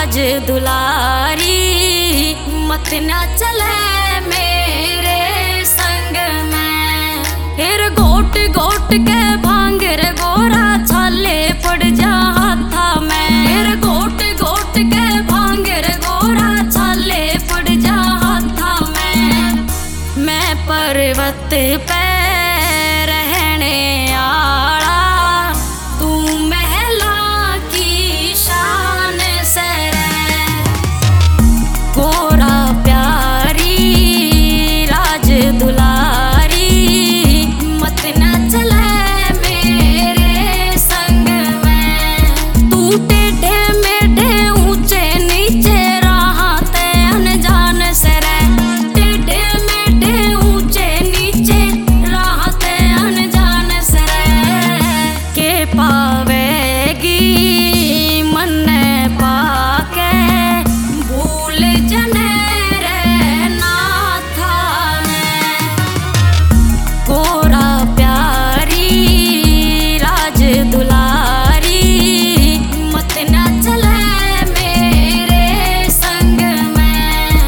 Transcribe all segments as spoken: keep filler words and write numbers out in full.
राज दुलारी मत ना चले मेरे संग में। फिर गोट गोट के भांग रे गोरा छाले पड़ जा हाथा में। फिर गोट गोट के भांग रे गोरा छाले पड़ जा हाथा में। मैं पर्वत पे रहने आला तू महला की शान से रे। गोरा प्यारी राज दुलारी मत ना चले मेरे संग में। तू टेढ़े मेढ़े ऊंचे नीचे राहते अनजान से रे। टेढ़े मेढ़े ऊंचे नीचे राहते अनजान से रे। के पावेगी मन पाके भूल जने रे नाथा ने। गोरा प्यारी राज दुलारी मत ना चले मेरे संग में।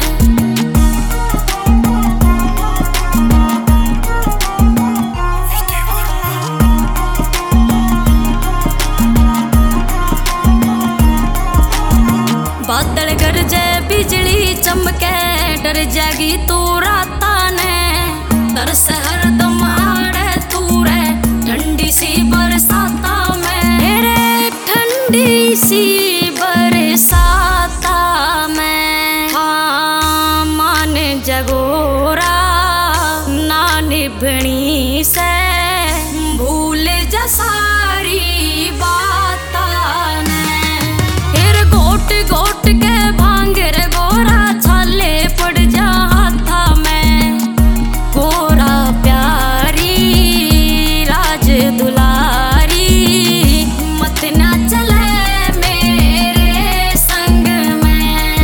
बादल गरजे बिजली चमके डर जागी तू राता ने। तरस हरदम आड़े तू रे ठंडी सी बरसाता में। मेरे ठंडी सी बरसाता में। हाँ मान जगोरा ना निभनी से भूल जा सारी बाता ने। फिर गोट गोट के भांग रे गोरा छाले पड़ जा हाथा में। गोरा प्यारी राज दुलारी मत ना चले मेरे संग में।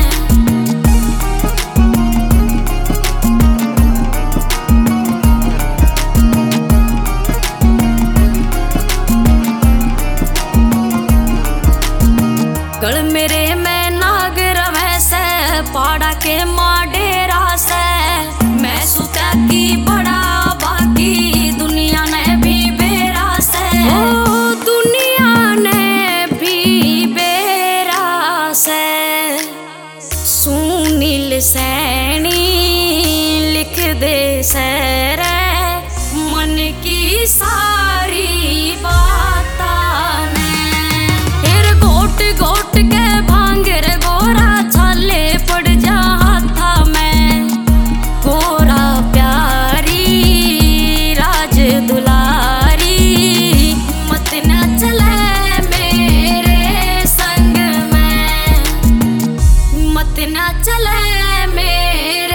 गल मेरे में नाग रवे से पाड़ा के माडेरा से। मैं सुता की बड़ा बाकी दुनिया ने भी बेरा से। ओ दुनिया ने भी बेरा से। सुनील सैनी लिख दे से रे मन की सारी बाता ने। फिर गोट गोट के भांग रे गोरा छाले पड़ जा हाथा में। गोरा प्यारी राज दुलारी मत ना चले मेरे संग में। मत ना चले मेरे